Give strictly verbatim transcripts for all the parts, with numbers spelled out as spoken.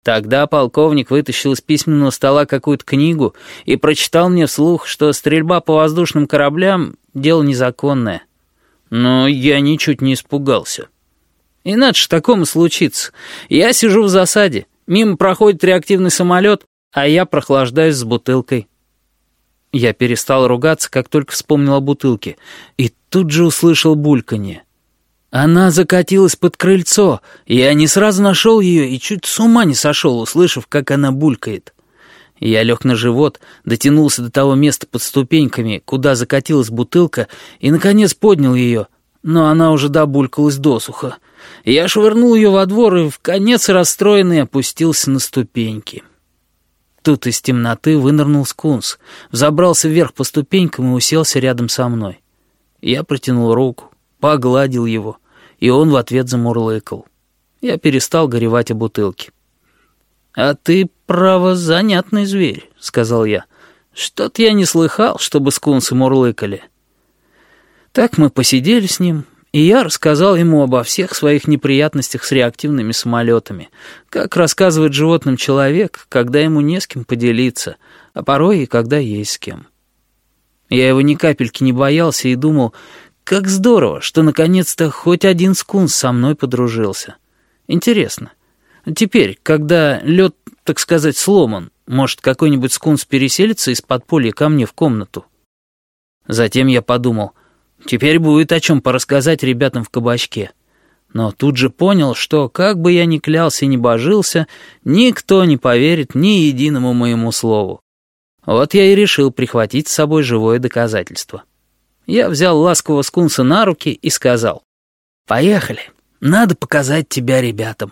Тогда полковник вытащил из письменного стола какую-то книгу и прочитал мне вслух, что стрельба по воздушным кораблям — дело незаконное. Но я ничуть не испугался. Иначе ж такому случится. Я сижу в засаде, мимо проходит реактивный самолет, а я прохлаждаюсь с бутылкой. Я перестал ругаться, как только вспомнил о бутылке, и тут же услышал бульканье. Она закатилась под крыльцо, и я не сразу нашел ее и чуть с ума не сошел, услышав, как она булькает. Я лег на живот, дотянулся до того места под ступеньками, куда закатилась бутылка, и, наконец, поднял ее, но она уже добулькалась досуха. Я швырнул ее во двор и, вконец расстроенный, опустился на ступеньки. Тут из темноты вынырнул скунс, взобрался вверх по ступенькам и уселся рядом со мной. Я протянул руку, погладил его, и он в ответ замурлыкал. Я перестал горевать о бутылке. «А ты, право, занятный зверь», — сказал я. «Что-то я не слыхал, чтобы скунсы мурлыкали». Так мы посидели с ним, и я рассказал ему обо всех своих неприятностях с реактивными самолетами, как рассказывает животным человек, когда ему не с кем поделиться, а порой и когда есть с кем. Я его ни капельки не боялся и думал, как здорово, что наконец-то хоть один скунс со мной подружился. Интересно, теперь, когда лед, так сказать, сломан, может, какой-нибудь скунс переселится из подполья ко мне в комнату? Затем я подумал, теперь будет о чем порассказать ребятам в кабачке. Но тут же понял, что, как бы я ни клялся и ни божился, никто не поверит ни единому моему слову. Вот я и решил прихватить с собой живое доказательство. Я взял ласкового скунса на руки и сказал: «Поехали, надо показать тебя ребятам».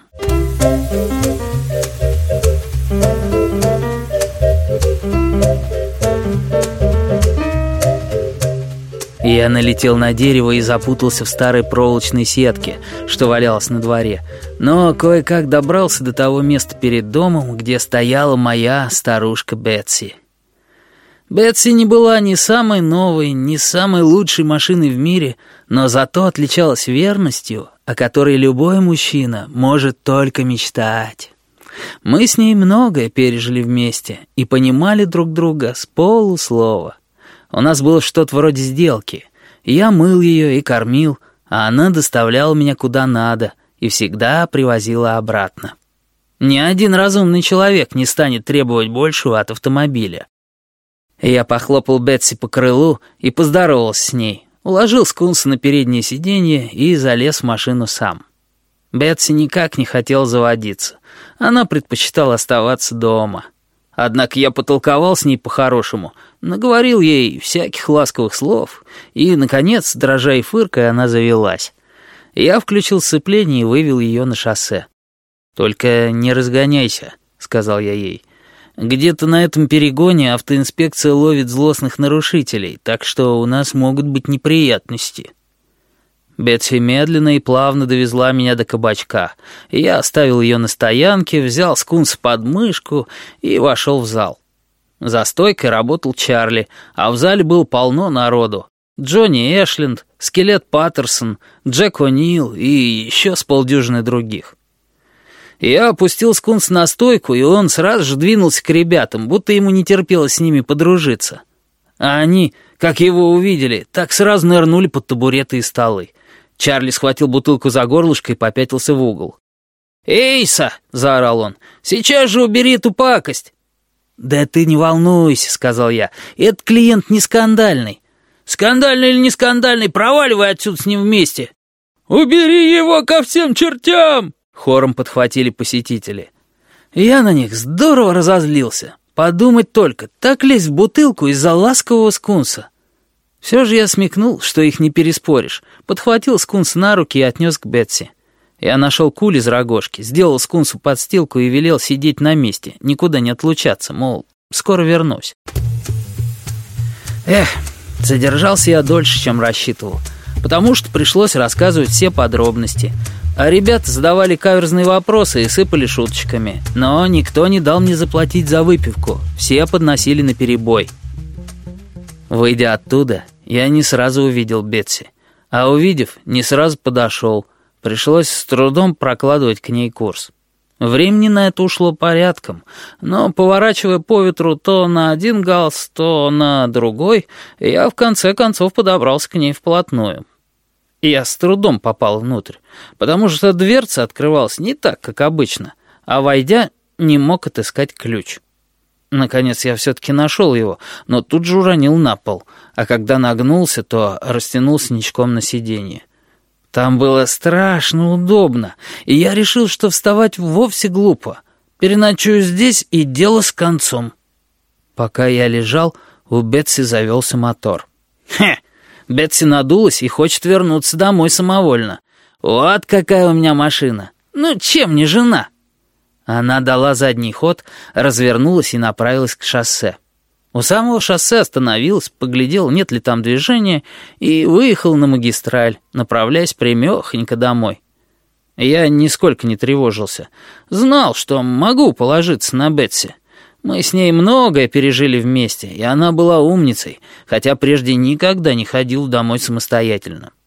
Я налетел на дерево и запутался в старой проволочной сетке, что валялась на дворе, но кое-как добрался до того места перед домом, где стояла моя старушка Бетси. Бетси не была ни самой новой, ни самой лучшей машиной в мире, но зато отличалась верностью, о которой любой мужчина может только мечтать. Мы с ней многое пережили вместе и понимали друг друга с полуслова. У нас было что-то вроде сделки. Я мыл ее и кормил, а она доставляла меня куда надо и всегда привозила обратно. Ни один разумный человек не станет требовать большего от автомобиля. Я похлопал Бетси по крылу и поздоровался с ней, уложил скунса на переднее сиденье и залез в машину сам. Бетси никак не хотела заводиться. Она предпочитала оставаться дома. Однако я потолковал с ней по-хорошему, наговорил ей всяких ласковых слов, и, наконец, дрожа и фыркая, она завелась. Я включил сцепление и вывел ее на шоссе. «Только не разгоняйся», — сказал я ей. «Где-то на этом перегоне автоинспекция ловит злостных нарушителей, так что у нас могут быть неприятности». Бетси медленно и плавно довезла меня до кабачка. Я оставил ее на стоянке, взял скунса под мышку и вошел в зал. За стойкой работал Чарли, а в зале было полно народу. Джонни Эшленд, Скелет Паттерсон, Джек О'Нил и еще с полдюжины других. Я опустил скунса на стойку, и он сразу же двинулся к ребятам, будто ему не терпелось с ними подружиться. А они, как его увидели, так сразу нырнули под табуреты и столы. Чарли схватил бутылку за горлышко и попятился в угол. «Эйса!» — заорал он. «Сейчас же убери эту пакость!» «Да ты не волнуйся», — сказал я. «Этот клиент не скандальный». «Скандальный или не скандальный, проваливай отсюда с ним вместе!» «Убери его ко всем чертям!» — хором подхватили посетители. Я на них здорово разозлился. Подумать только, так лезть в бутылку из-за ласкового скунса. Все же я смекнул, что их не переспоришь. Подхватил скунс на руки и отнес к Бетси. Я нашел куль из рогожки, сделал скунсу подстилку и велел сидеть на месте, никуда не отлучаться, мол, скоро вернусь. Эх, задержался я дольше, чем рассчитывал, потому что пришлось рассказывать все подробности. А ребята задавали каверзные вопросы и сыпали шуточками, но никто не дал мне заплатить за выпивку, все подносили наперебой. Выйдя оттуда, я не сразу увидел Бетси, а увидев, не сразу подошел. Пришлось с трудом прокладывать к ней курс. Времени на это ушло порядком, но, поворачивая по ветру то на один галс, то на другой, я в конце концов подобрался к ней вплотную. Я с трудом попал внутрь, потому что дверца открывалась не так, как обычно, а, войдя, не мог отыскать ключ. Наконец я все-таки нашел его, но тут же уронил на пол, а когда нагнулся, то растянулся ничком на сиденье. Там было страшно удобно, и я решил, что вставать вовсе глупо. Переночую здесь, и дело с концом. Пока я лежал, у Бетси завелся мотор. Хе! Бетси надулась и хочет вернуться домой самовольно. Вот какая у меня машина. Ну, чем не жена? Она дала задний ход, развернулась и направилась к шоссе. У самого шоссе остановилась, поглядела, нет ли там движения, и выехал на магистраль, направляясь прямехонько домой. Я нисколько не тревожился. Знал, что могу положиться на Бетси. Мы с ней многое пережили вместе, и она была умницей, хотя прежде никогда не ходил домой самостоятельно.